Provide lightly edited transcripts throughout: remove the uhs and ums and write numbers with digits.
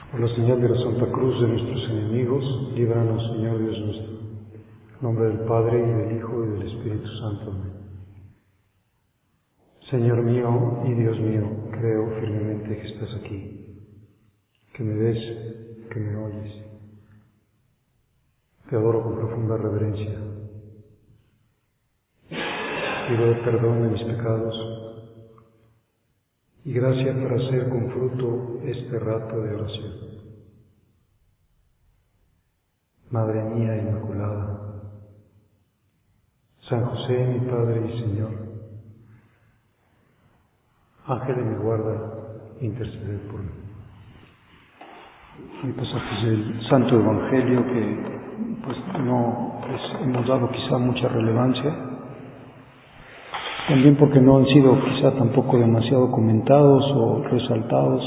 Por la señal de la Santa Cruz de nuestros enemigos, líbranos, Señor Dios nuestro. En nombre del Padre, y del Hijo, y del Espíritu Santo. Amén. Señor mío y Dios mío, creo firmemente que estás aquí, que me ves, que me oyes. Te adoro con profunda reverencia. Pido perdón de mis pecados y gracia para hacer con fruto este rato de oración. Madre mía Inmaculada, San José, mi Padre y Señor, Ángel de mi guarda, interceded por mí. Hay pasajes del Santo Evangelio que no hemos dado quizá mucha relevancia, también porque no han sido quizá tampoco demasiado comentados o resaltados,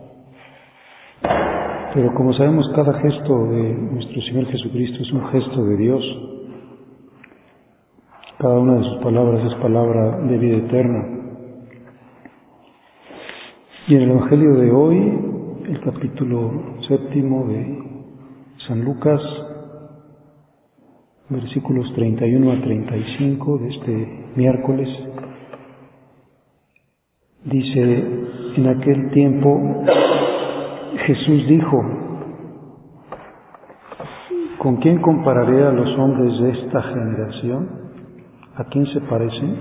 pero como sabemos, cada gesto de nuestro Señor Jesucristo es un gesto de Dios. Cada una de sus palabras es palabra de vida eterna. Y en el Evangelio de hoy, el capítulo 7 de San Lucas, versículos 31 a 35 de este miércoles, dice: en aquel tiempo Jesús dijo: ¿con quién compararé a los hombres de esta generación? ¿A quién se parecen?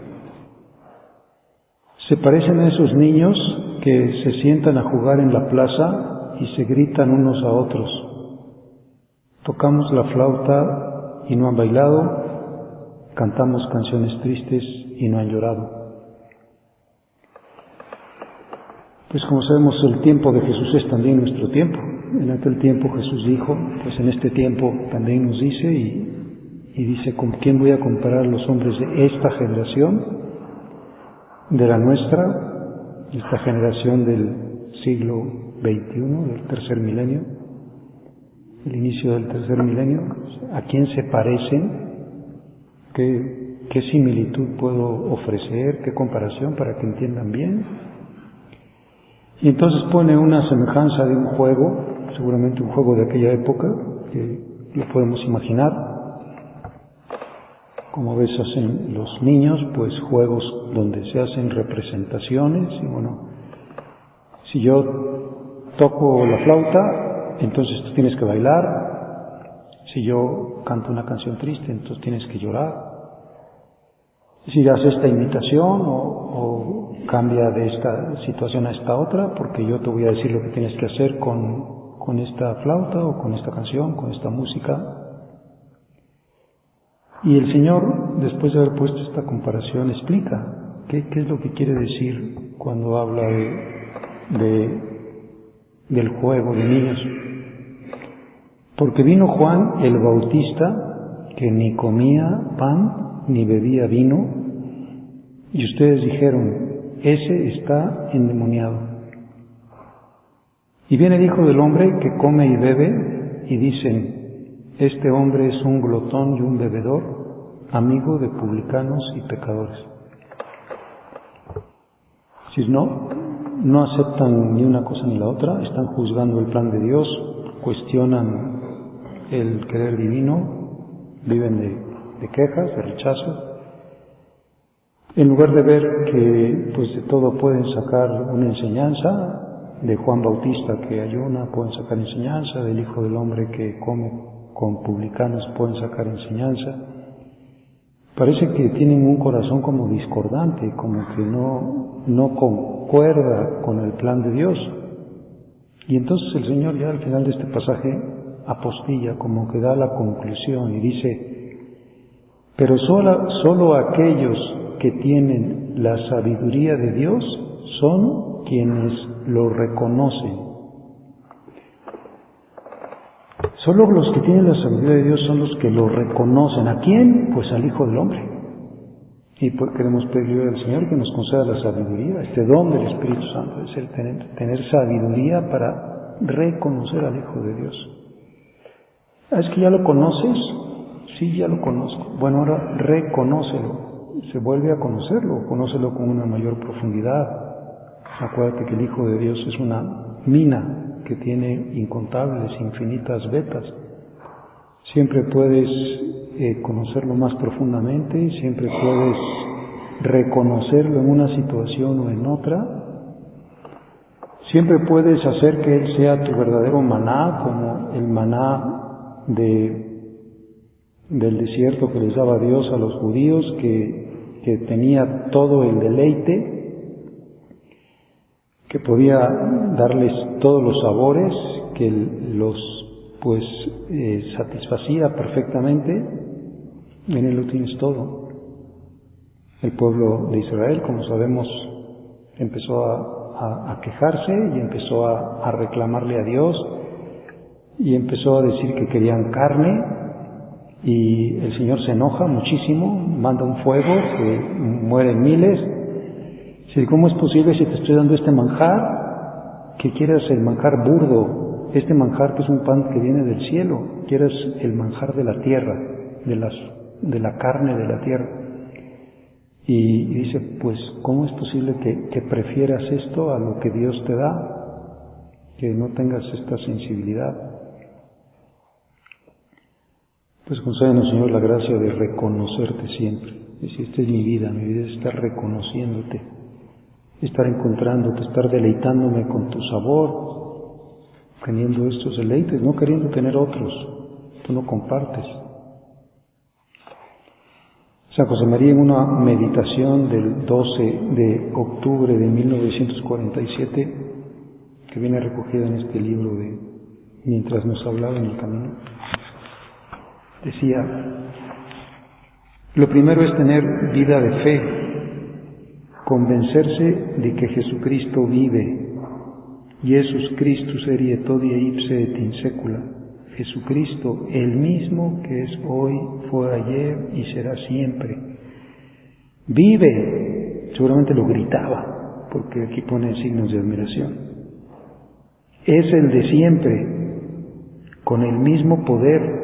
Se parecen a esos niños que se sientan a jugar en la plaza y se gritan unos a otros: tocamos la flauta y no han bailado, cantamos canciones tristes y no han llorado. Pues como sabemos, el tiempo de Jesús es también nuestro tiempo. En aquel tiempo Jesús dijo, pues en este tiempo también nos dice, y dice: ¿con quién voy a comparar los hombres de esta generación? De la nuestra, esta generación del siglo XXI, del tercer milenio, el inicio del tercer milenio. ¿A quién se parecen? ¿Qué similitud puedo ofrecer? ¿Qué comparación para que entiendan bien? Y entonces pone una semejanza de un juego, seguramente un juego de aquella época, que lo podemos imaginar. Como a veces hacen los niños, pues juegos donde se hacen representaciones. Y bueno, si yo toco la flauta, entonces tú tienes que bailar. Si yo canto una canción triste, entonces tienes que llorar. Si das esta imitación o cambia de esta situación a esta otra, porque yo te voy a decir lo que tienes que hacer con esta flauta o con esta canción, con esta música. Y el Señor, después de haber puesto esta comparación, explica qué es lo que quiere decir cuando habla del juego de niños. Porque vino Juan el Bautista, que ni comía pan ni bebía vino, y ustedes dijeron: ese está endemoniado. Y viene el Hijo del Hombre, que come y bebe, y dicen: este hombre es un glotón y un bebedor, amigo de publicanos y pecadores. Si no aceptan ni una cosa ni la otra, están juzgando el plan de Dios, cuestionan el querer divino, viven de quejas, de rechazo. En lugar de ver que pues de todo pueden sacar una enseñanza, de Juan Bautista que ayuna pueden sacar enseñanza, del Hijo del Hombre que come con publicanos pueden sacar enseñanza. Parece que tienen un corazón como discordante, como que no concuerda con el plan de Dios. Y entonces el Señor, ya al final de este pasaje, apostilla, como que da la conclusión y dice: pero solo aquellos que tienen la sabiduría de Dios son quienes lo reconocen. Solo los que tienen la sabiduría de Dios son los que lo reconocen. ¿A quién? Pues al Hijo del Hombre. Y pues queremos pedirle al Señor que nos conceda la sabiduría, este don del Espíritu Santo, es el tener sabiduría para reconocer al Hijo de Dios. ¿Es que ya lo conoces? Sí, ya lo conozco. Bueno, ahora reconócelo, se vuelve a conocerlo, conócelo con una mayor profundidad. Acuérdate que el Hijo de Dios es una mina que tiene incontables, infinitas vetas. Siempre puedes conocerlo más profundamente, siempre puedes reconocerlo en una situación o en otra. Siempre puedes hacer que Él sea tu verdadero maná, como el maná del desierto que les daba Dios a los judíos, que tenía todo el deleite, que podía darles todos los sabores, que los satisfacía perfectamente. En Él lo tienes todo. El pueblo de Israel, como sabemos, empezó a quejarse y empezó a reclamarle a Dios y empezó a decir que querían carne, y el Señor se enoja muchísimo, manda un fuego que mueren miles. Dice: ¿cómo es posible, si te estoy dando este manjar, que quieras el manjar burdo, este manjar que es un pan que viene del cielo, quieras el manjar de la tierra, de la carne de la tierra? Y dice: pues, ¿cómo es posible que prefieras esto a lo que Dios te da? Que no tengas esta sensibilidad. Pues concédenos, Señor, la gracia de reconocerte siempre. Es decir, esta es mi vida es estar reconociéndote, estar encontrándote, estar deleitándome con tu sabor, teniendo estos deleites, no queriendo tener otros. Tú no compartes. San José María, en una meditación del 12 de octubre de 1947, que viene recogida en este libro de Mientras nos hablaba en el camino, decía: lo primero es tener vida de fe, convencerse de que Jesucristo vive. Jesus Christus erie todie ipse et in secula. Jesucristo, el mismo que es hoy, fue ayer y será siempre. Vive. Seguramente lo gritaba, porque aquí pone signos de admiración. Es el de siempre, con el mismo poder.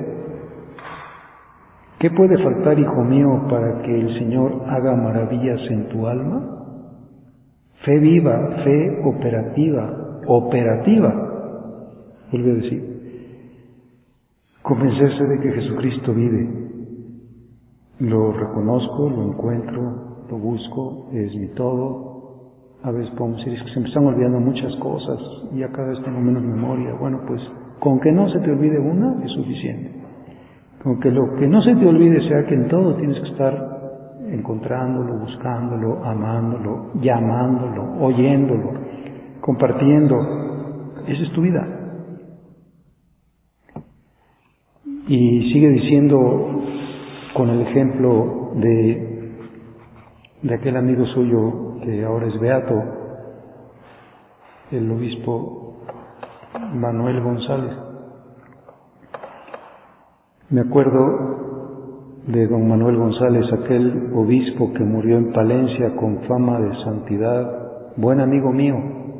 ¿Qué puede faltar, hijo mío, para que el Señor haga maravillas en tu alma? Fe viva, fe operativa. Vuelve a decir: convencerse de que Jesucristo vive. Lo reconozco, lo encuentro, lo busco, es mi todo. A veces podemos decir: es que se me están olvidando muchas cosas y ya cada vez tengo menos memoria. Bueno, pues con que no se te olvide una es suficiente. Con que lo que no se te olvide sea que en todo tienes que estar encontrándolo, buscándolo, amándolo, llamándolo, oyéndolo, compartiendo. Esa es tu vida. Y sigue diciendo, con el ejemplo de aquel amigo suyo que ahora es beato, el obispo Manuel González. Me acuerdo de don Manuel González, aquel obispo que murió en Palencia con fama de santidad, buen amigo mío.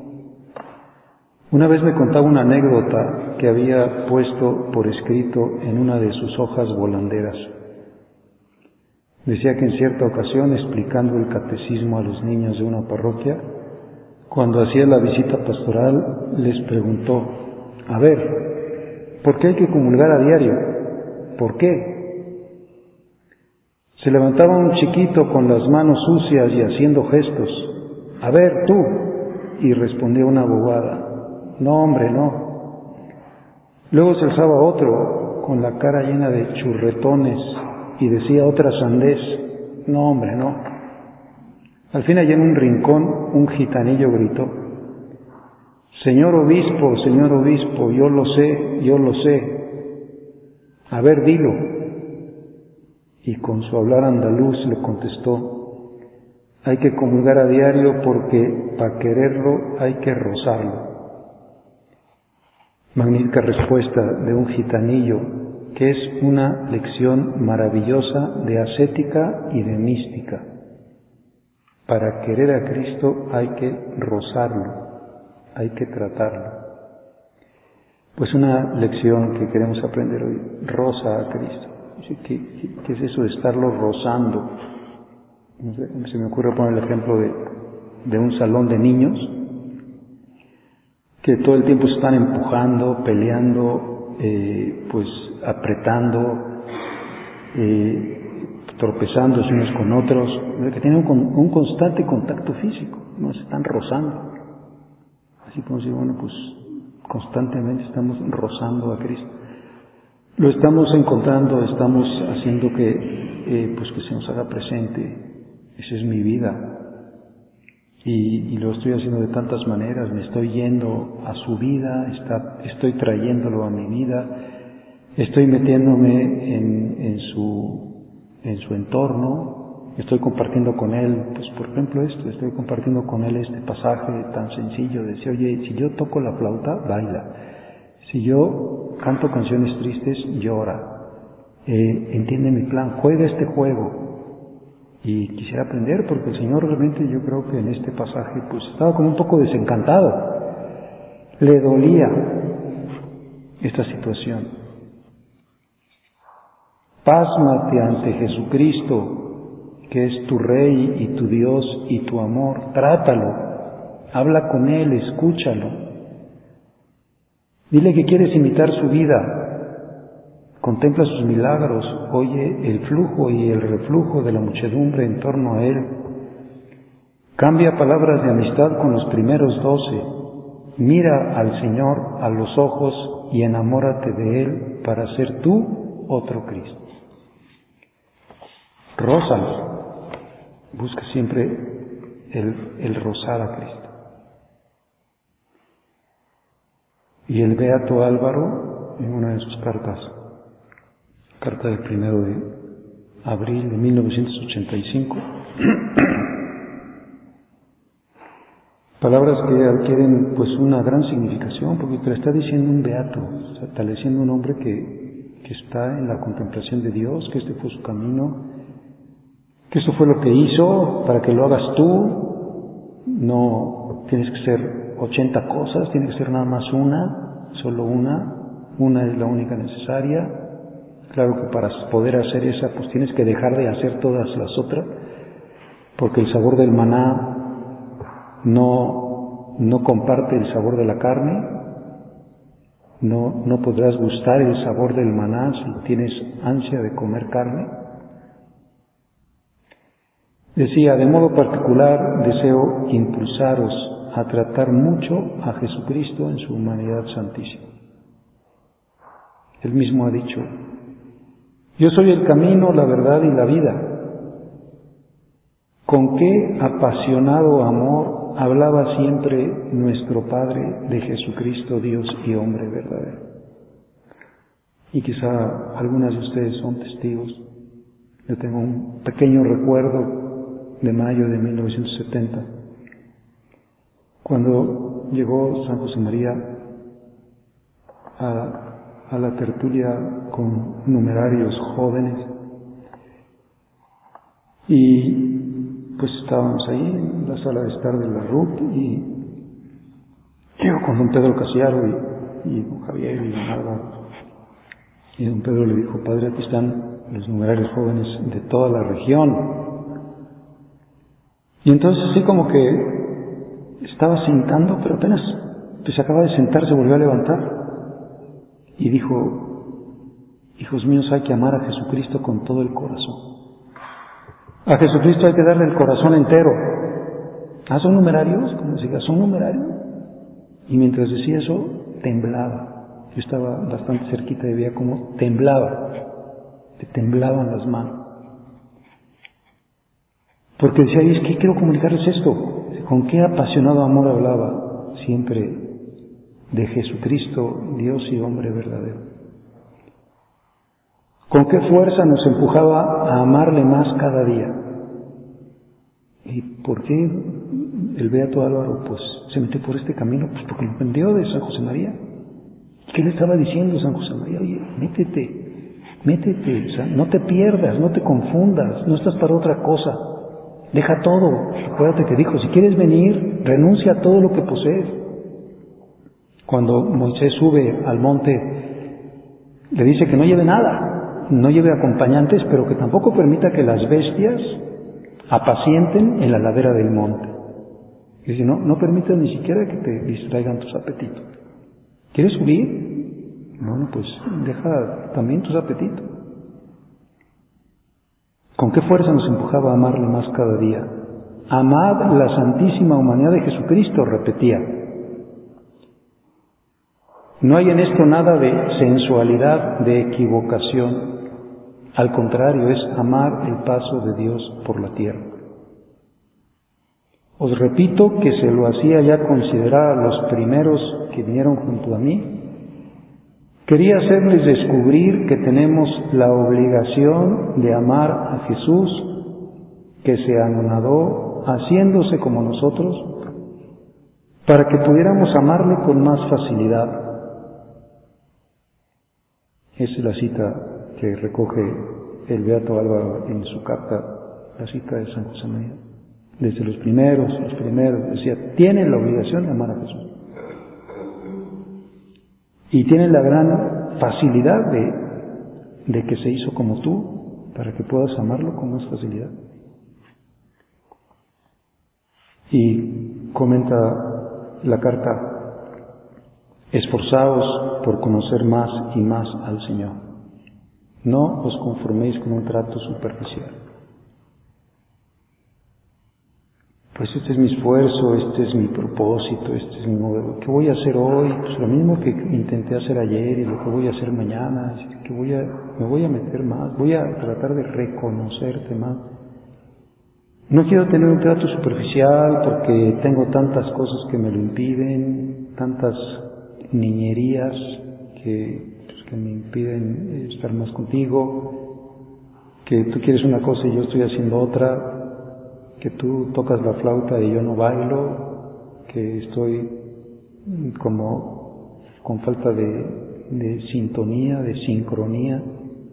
Una vez me contaba una anécdota que había puesto por escrito en una de sus hojas volanderas. Decía que en cierta ocasión, explicando el catecismo a los niños de una parroquia, cuando hacía la visita pastoral, les preguntó: a ver, ¿por qué hay que comulgar a diario? ¿Por qué? Se levantaba un chiquito con las manos sucias y haciendo gestos. A ver, tú. Y respondía una bobada: no, hombre, no. Luego se alzaba otro con la cara llena de churretones y decía otra sandez: no, hombre, no. Al fin, allá en un rincón, un gitanillo gritó: señor obispo, yo lo sé. A ver, dilo. Y con su hablar andaluz le contestó: hay que comulgar a diario porque para quererlo hay que rozarlo. Magnífica respuesta de un gitanillo, que es una lección maravillosa de ascética y de mística. Para querer a Cristo hay que rozarlo, hay que tratarlo. Pues una lección que queremos aprender hoy: roza a Cristo. ¿Qué es eso de estarlo rozando? Se me ocurre poner el ejemplo de un salón de niños. que todo el tiempo se están empujando, peleando, pues apretando, tropezándose unos con otros, que tienen un constante contacto físico, no se están rozando. Así como si, bueno, pues constantemente estamos rozando a Cristo. Lo estamos encontrando, estamos haciendo que se nos haga presente. Esa es mi vida. Y lo estoy haciendo de tantas maneras. Me estoy yendo a su vida, estoy trayéndolo a mi vida, estoy metiéndome en su entorno, estoy compartiendo con él, pues por ejemplo estoy compartiendo con él este pasaje tan sencillo de decir, oye, si yo toco la flauta, baila. Si yo canto canciones tristes, llora. Entiende mi plan, juega este juego. Y quisiera aprender, porque el Señor realmente, yo creo que en este pasaje pues estaba como un poco desencantado. Le dolía esta situación. Pásmate ante Jesucristo, que es tu Rey y tu Dios y tu amor. Trátalo, habla con Él, escúchalo. Dile que quieres imitar su vida. Contempla sus milagros, oye el flujo y el reflujo de la muchedumbre en torno a Él. Cambia palabras de amistad con los primeros 12. Mira al Señor a los ojos y enamórate de Él para ser tú otro Cristo. Rózalo. Busca siempre el rozar a Cristo. Y el beato Álvaro, en una de sus carta del 1 de abril de 1985, palabras que adquieren pues una gran significación, porque te lo está diciendo un beato, está diciendo un hombre que está en la contemplación de Dios, que este fue su camino, que esto fue lo que hizo para que lo hagas tú. No tienes que ser 80 cosas, tiene que ser nada más una, solo una es la única necesaria. Claro que para poder hacer esa, pues tienes que dejar de hacer todas las otras, porque el sabor del maná no comparte el sabor de la carne. No podrás gustar el sabor del maná si tienes ansia de comer carne. Decía, de modo particular deseo impulsaros a tratar mucho a Jesucristo en su humanidad santísima. Él mismo ha dicho, yo soy el camino, la verdad y la vida. Con qué apasionado amor hablaba siempre nuestro Padre de Jesucristo, Dios y hombre verdadero. Y quizá algunas de ustedes son testigos. Yo tengo un pequeño recuerdo de mayo de 1970, cuando llegó San José María a la tertulia con numerarios jóvenes, y pues estábamos ahí en la sala de estar de la RUT, y llegó con don Pedro Casiaro y don Javier y don Álvaro, y don Pedro le dijo, padre, aquí están los numerarios jóvenes de toda la región. Y entonces así como que estaba sentando, pero apenas pues acaba de sentar, se volvió a levantar y dijo, hijos míos, hay que amar a Jesucristo con todo el corazón. A Jesucristo hay que darle el corazón entero. ¿Son numerarios? Como se diga, ¿son numerarios? Y mientras decía eso, temblaba. Yo estaba bastante cerquita y veía cómo temblaba. Le temblaban las manos. Porque decía, es que quiero comunicarles esto. Con qué apasionado amor hablaba siempre de Jesucristo, Dios y hombre verdadero. Con qué fuerza nos empujaba a amarle más cada día. ¿Y por qué el beato Álvaro pues se metió por este camino? Pues porque lo aprendió de San José María. ¿Qué le estaba diciendo San José María? Oye, métete, o sea, no te pierdas, no te confundas, no estás para otra cosa. Deja todo. Acuérdate que dijo, si quieres venir, renuncia a todo lo que posees. Cuando Moisés sube al monte, le dice que no lleve nada, no lleve acompañantes, pero que tampoco permita que las bestias apacienten en la ladera del monte. Y si no permitas ni siquiera que te distraigan tus apetitos. ¿Quieres subir? Bueno, pues deja también tus apetitos. ¿Con qué fuerza nos empujaba a amarle más cada día? Amad la santísima humanidad de Jesucristo, repetía. No hay en esto nada de sensualidad, de equivocación. Al contrario, es amar el paso de Dios por la tierra. Os repito que se lo hacía ya considerar a los primeros que vinieron junto a mí. Quería hacerles descubrir que tenemos la obligación de amar a Jesús, que se anonadó haciéndose como nosotros, para que pudiéramos amarle con más facilidad. Esa es la cita que recoge el Beato Álvaro en su carta, la cita de San José María. Desde los primeros, decía, tienen la obligación de amar a Jesús. Y tienen la gran facilidad de que se hizo como tú, para que puedas amarlo con más facilidad. Y comenta la carta, esforzaos por conocer más y más al Señor. No os conforméis con un trato superficial. Pues este es mi esfuerzo, este es mi propósito, este es mi modelo. ¿Qué voy a hacer hoy? Pues lo mismo que intenté hacer ayer y lo que voy a hacer mañana. Que me voy a meter más, voy a tratar de reconocerte más. No quiero tener un trato superficial porque tengo tantas cosas que me lo impiden, tantas niñerías que me impiden estar más contigo, que tú quieres una cosa y yo estoy haciendo otra, que tú tocas la flauta y yo no bailo, que estoy como con falta de sintonía, de sincronía.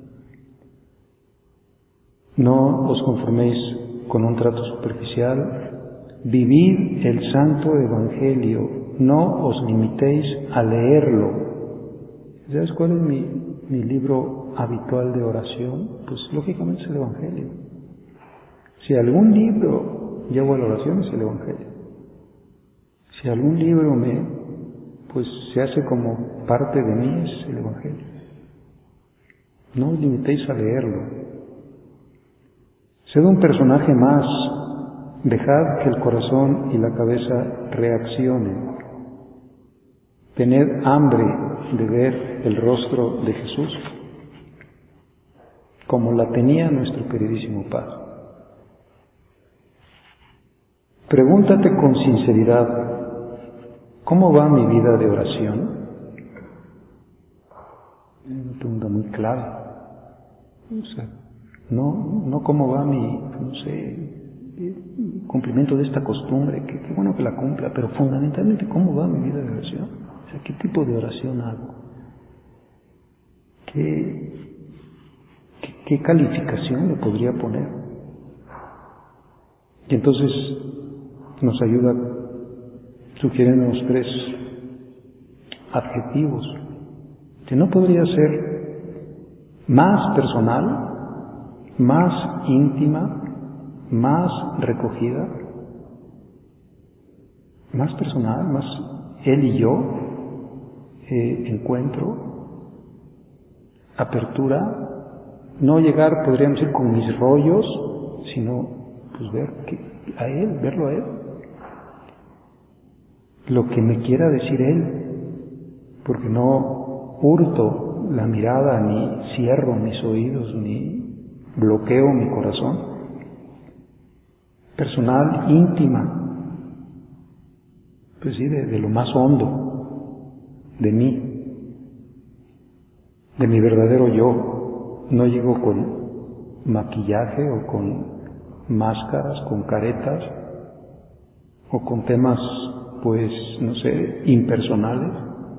No os conforméis con un trato superficial, vivid el santo evangelio, no os limitéis a leerlo. ¿Sabes cuál es mi libro habitual de oración? Pues lógicamente es el evangelio. Si algún libro llevo a la oración es el evangelio. Si algún libro pues se hace como parte de mí es el evangelio. No os limitéis a leerlo. Sed un personaje más, dejad que el corazón y la cabeza reaccionen. Tened hambre de ver el rostro de Jesús, como la tenía nuestro queridísimo Padre. Pregúntate con sinceridad, ¿cómo va mi vida de oración? Es una pregunta muy clave. O sea, no cómo va mi cumplimiento de esta costumbre, qué bueno que la cumpla, pero fundamentalmente cómo va mi vida de oración. O sea, ¿qué tipo de oración hago? ¿Qué calificación le podría poner? Y entonces nos ayuda sugiriéndonos 3 adjetivos, que no podría ser más personal, más íntima, más recogida, más personal, más él y yo, encuentro, apertura, no llegar, podríamos decir, con mis rollos, sino pues verlo a él, lo que me quiera decir él, porque no hurto la mirada, ni cierro mis oídos, ni bloqueo mi corazón. Personal, íntima, pues sí, de lo más hondo de mí, de mi verdadero yo. No llego con maquillaje o con máscaras, con caretas o con temas, pues, impersonales.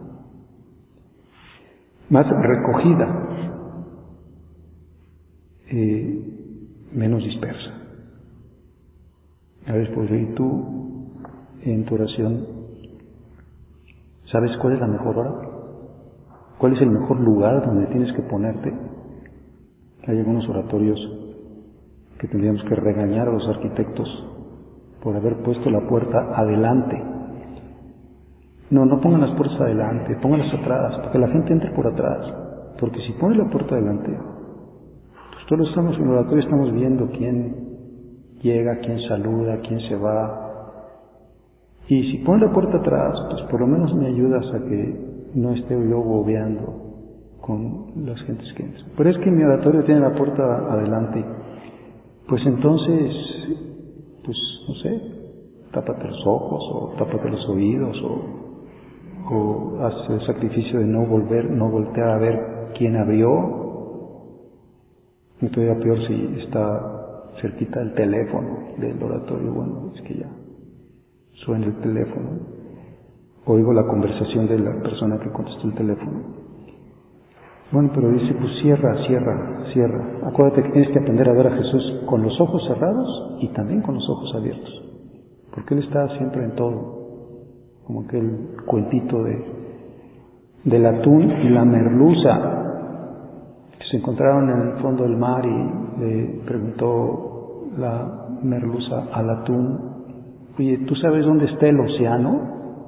Más recogida, menos dispersa. A ver, pues, ¿y tú en tu oración sabes cuál es la mejor hora? ¿Cuál es el mejor lugar donde tienes que ponerte? Hay algunos oratorios que tendríamos que regañar a los arquitectos por haber puesto la puerta adelante. No pongan las puertas adelante, pónganlas atrás, para que la gente entre por atrás. Porque si pones la puerta adelante, pues todos estamos en el oratorio, estamos viendo quién llega, quién saluda, quién se va. Y si pones la puerta atrás, pues por lo menos me ayudas a que no esté yo bobeando con las gentes que entran. Pero es que mi oratorio tiene la puerta adelante. Pues entonces, pues no sé, tápate los ojos o tápate los oídos o haz el sacrificio de no voltear a ver quién abrió. Y todavía peor si está cerquita del teléfono del oratorio, bueno, es que ya suena el teléfono. Oigo la conversación de la persona que contestó el teléfono. Bueno, pero dice, pues cierra. Acuérdate que tienes que aprender a ver a Jesús con los ojos cerrados y también con los ojos abiertos. Porque Él está siempre en todo. Como aquel cuentito del atún y la merluza, que se encontraron en el fondo del mar y le preguntó la merluza al atún, oye, ¿tú sabes dónde está el océano?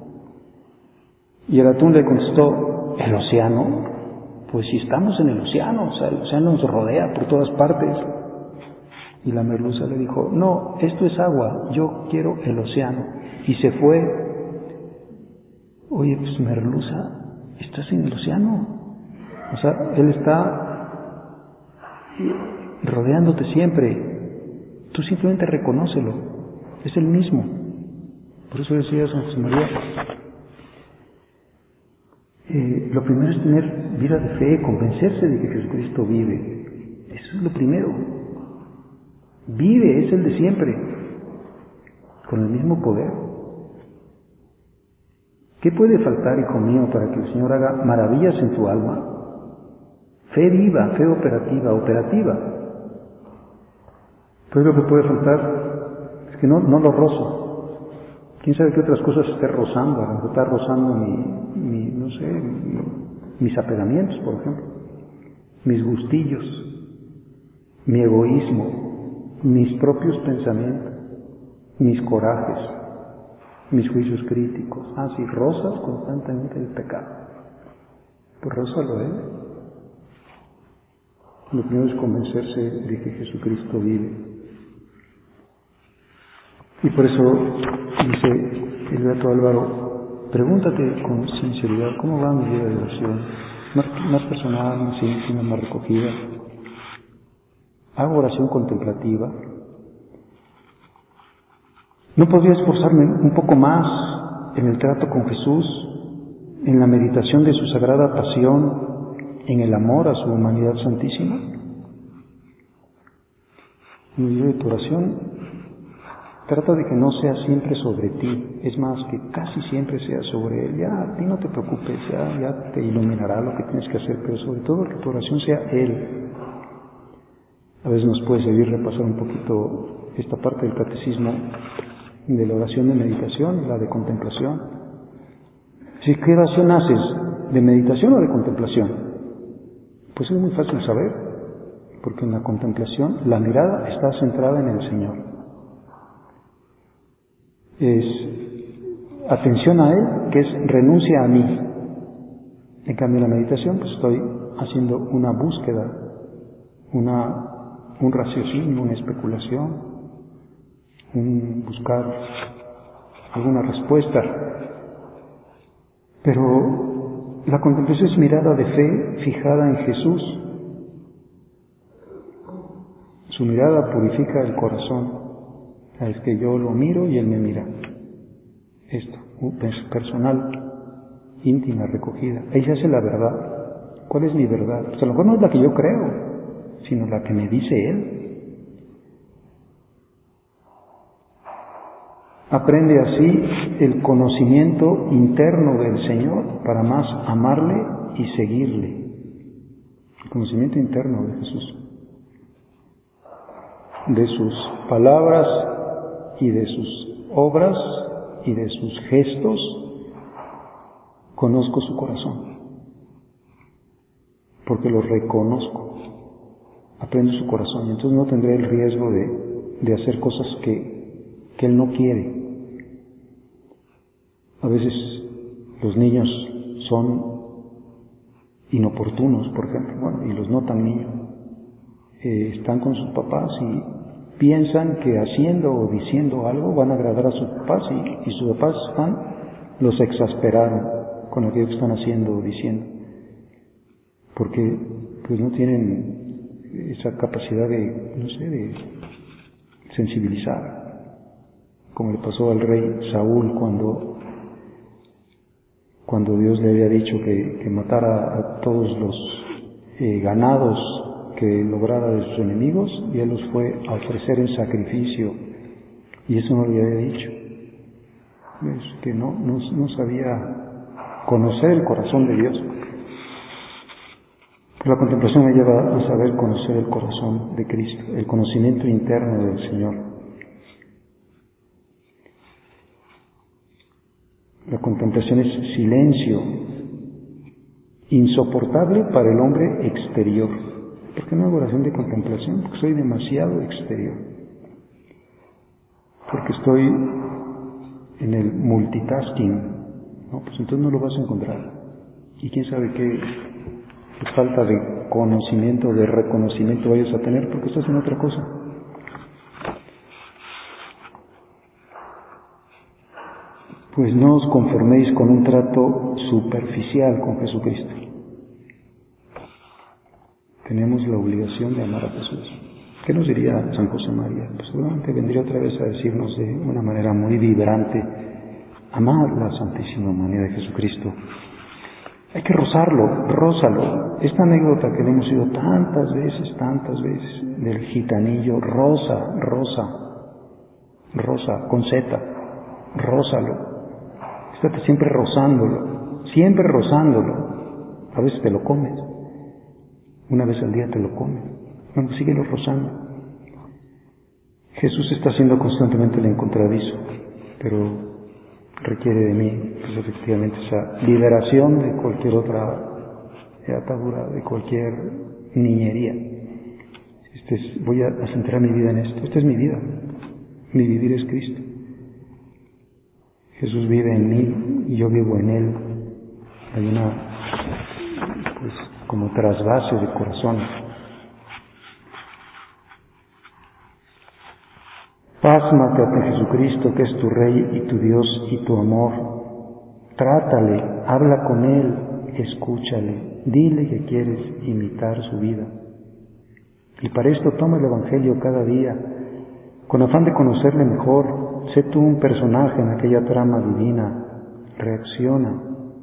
Y el atún le contestó, ¿el océano? Pues si estamos en el océano, o sea, el océano nos rodea por todas partes. Y la merluza le dijo, no, esto es agua, yo quiero el océano. Y se fue. Oye, pues merluza, estás en el océano. O sea, Él está rodeándote siempre. Tú simplemente reconócelo. Es el mismo. Por eso decía San José María, lo primero es tener vida de fe, convencerse de que Jesucristo vive. Eso es lo primero. Vive, es el de siempre, con el mismo poder. ¿Qué puede faltar, hijo mío, para que el Señor haga maravillas en tu alma? Fe viva, fe operativa. Pues lo que puede faltar es que no lo rozo. ¿Quién sabe qué otras cosas esté rozando? A lo mejor está rozando mis apegamientos, por ejemplo, mis gustillos, mi egoísmo, mis propios pensamientos, mis corajes, mis juicios críticos. Si rozas constantemente el pecado, pues rózalo, Lo primero es convencerse de que Jesucristo vive. Y por eso dice el beato Álvaro, pregúntate con sinceridad, ¿cómo va mi vida de oración? Más personal, más íntima, más recogida. ¿Hago oración contemplativa? ¿No podría esforzarme un poco más en el trato con Jesús, en la meditación de su sagrada pasión, en el amor a su humanidad santísima? En el día de tu oración, trata de que no sea siempre sobre ti, es más, que casi siempre sea sobre Él. Ya, a ti no te preocupes, ya te iluminará lo que tienes que hacer, pero sobre todo que tu oración sea Él. A veces nos puede servir repasar un poquito esta parte del catecismo de la oración de meditación y la de contemplación. Si ¿qué oración haces? ¿De meditación o de contemplación? Pues es muy fácil saber, porque en la contemplación la mirada está centrada en el Señor. Es atención a Él, que es renuncia a mí. En cambio, en la meditación, pues estoy haciendo una búsqueda, un raciocinio, una especulación, un buscar alguna respuesta. Pero la contemplación es mirada de fe fijada en Jesús. Su mirada purifica el corazón. Es que yo lo miro y Él me mira. Esto, personal, íntima, recogida. Ahí se hace la verdad. ¿Cuál es mi verdad? Pues a lo mejor no es la que yo creo, sino la que me dice Él. Aprende así el conocimiento interno del Señor para más amarle y seguirle. El conocimiento interno de Jesús. De sus palabras y de sus obras y de sus gestos, conozco su corazón. Porque lo reconozco. Aprendo su corazón y entonces no tendré el riesgo de hacer cosas que que Él no quiere. A veces los niños son inoportunos, por ejemplo, y los no tan niños. Están con sus papás y piensan que haciendo o diciendo algo van a agradar a sus papás y sus papás los exasperaron con aquello que están haciendo o diciendo, porque pues no tienen esa capacidad de sensibilizar, como le pasó al rey Saúl cuando Dios le había dicho que matara a todos los ganados que lograra de sus enemigos, y Él los fue a ofrecer en sacrificio, y eso no le había dicho. Es que no sabía conocer el corazón de Dios. La contemplación me lleva a saber conocer el corazón de Cristo, el conocimiento interno del Señor. La contemplación es silencio, insoportable para el hombre exterior. ¿Por qué no hago oración de contemplación? Porque soy demasiado exterior. Porque estoy en el multitasking, ¿no? Pues entonces no lo vas a encontrar. Y quién sabe qué falta de conocimiento, de reconocimiento vayas a tener, porque estás en otra cosa. Pues no os conforméis con un trato superficial con Jesucristo. Tenemos la obligación de amar a Jesús. ¿Qué nos diría San José María? Pues seguramente vendría otra vez a decirnos de una manera muy vibrante: amad la Santísima Humanidad de Jesucristo. Hay que rózalo. Esta anécdota que le hemos oído tantas veces, del gitanillo, rosa, con Z, rózalo. Estate siempre rozándolo. A veces te lo comes. Una vez al día te lo comes. Bueno, síguelo rozando. Jesús está haciendo constantemente el encontradizo, pero requiere de mí, pues efectivamente, esa liberación de cualquier otra atadura, de cualquier niñería. Voy a centrar mi vida en esto. Esta es mi vida. Mi vivir es Cristo. Jesús vive en mí y yo vivo en Él. Hay una, pues, como trasvase de corazón. Pásmate ante Jesucristo, que es tu Rey y tu Dios y tu amor. Trátale, habla con Él, escúchale, dile que quieres imitar su vida. Y para esto toma el Evangelio cada día, con afán de conocerle mejor. Sé tú un personaje en aquella trama divina. Reacciona.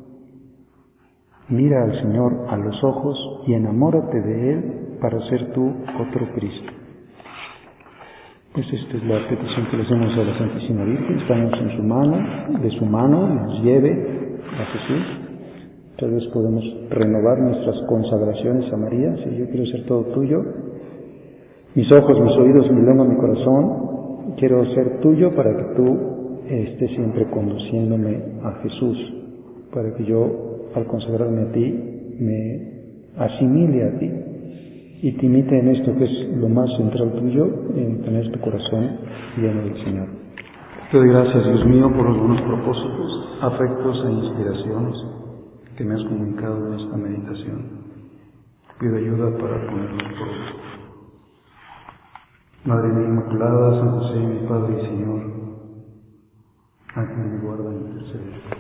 Mira al Señor a los ojos y enamórate de Él para ser tú otro Cristo. Pues esta es la petición que le hacemos a la Santísima Virgen. Estamos en su mano, de su mano, nos lleve a Jesús. Tal vez podemos renovar nuestras consagraciones a María. Si yo quiero ser todo tuyo, mis ojos, mis oídos, mi lengua, mi corazón, quiero ser tuyo para que tú estés siempre conduciéndome a Jesús, para que yo, al consagrarme a ti, me asimile a ti y te imite en esto que es lo más central tuyo, en tener tu corazón lleno del Señor. Te doy gracias, Dios mío, por los buenos propósitos, afectos e inspiraciones que me has comunicado en esta meditación. Pido ayuda para ponerlos por obra. Madre mía Inmaculada, San José, mi Padre y Señor, ángel de mi guarda, intercede.